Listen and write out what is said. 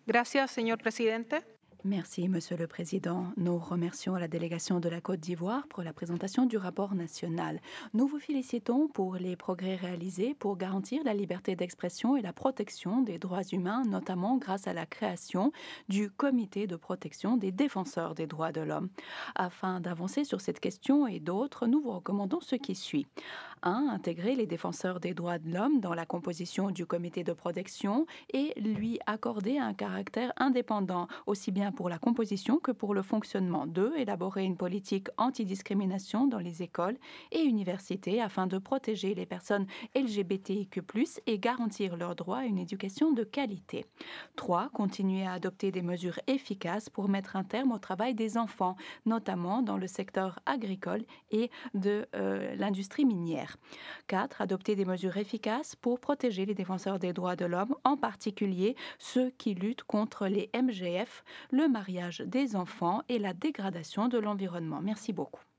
Gracias, señor presidente. Merci, Monsieur le Président. Nous remercions la délégation de la Côte d'Ivoire pour la présentation du rapport national. Nous vous félicitons pour les progrès réalisés pour garantir la liberté d'expression et la protection des droits humains, notamment grâce à la création du Comité de protection des défenseurs des droits de l'homme. Afin d'avancer sur cette question et d'autres, nous vous recommandons ce qui suit. 1. Intégrer les défenseurs des droits de l'homme dans la composition du comité de protection et lui accorder un caractère indépendant, aussi bien pour la composition que pour le fonctionnement. 2. Élaborer une politique antidiscrimination dans les écoles et universités afin de protéger les personnes LGBTIQ+, et garantir leur droit à une éducation de qualité. 3. Continuer à adopter des mesures efficaces pour mettre un terme au travail des enfants, notamment dans le secteur agricole et de l'industrie minière. 4. Adopter des mesures efficaces pour protéger les défenseurs des droits de l'homme, en particulier ceux qui luttent contre les MGF, le mariage des enfants et la dégradation de l'environnement. Merci beaucoup.